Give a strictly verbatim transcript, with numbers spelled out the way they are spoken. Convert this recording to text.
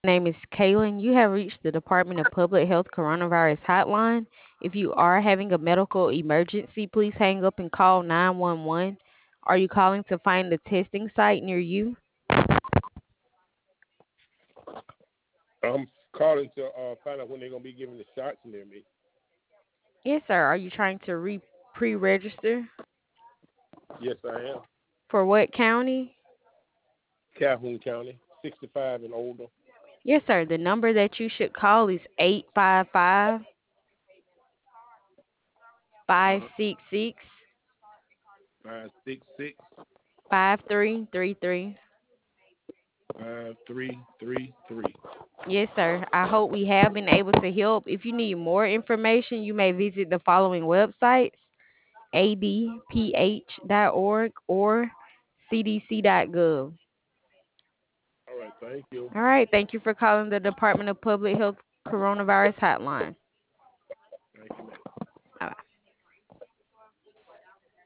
My name is Kaylin. You have reached the Department of Public Health Coronavirus Hotline. If you are having a medical emergency, please hang up and call nine one one. Are you calling to find the testing site near you? I'm calling to uh, find out when they're gonna be giving the shots near me. Yes, sir. Are you trying to re pre-register Yes, I am. for what county? Calhoun County, sixty-five and older. Yes, sir. The number that you should call is eight five five, five Uh-huh. six six, Five six six five three three three. five three three three. Yes, sir. I hope we have been able to help. If you need more information, you may visit the following websites: a d p h dot org or c d c dot gov. All right, thank you. All right. Thank you for calling the Department of Public Health Coronavirus Hotline.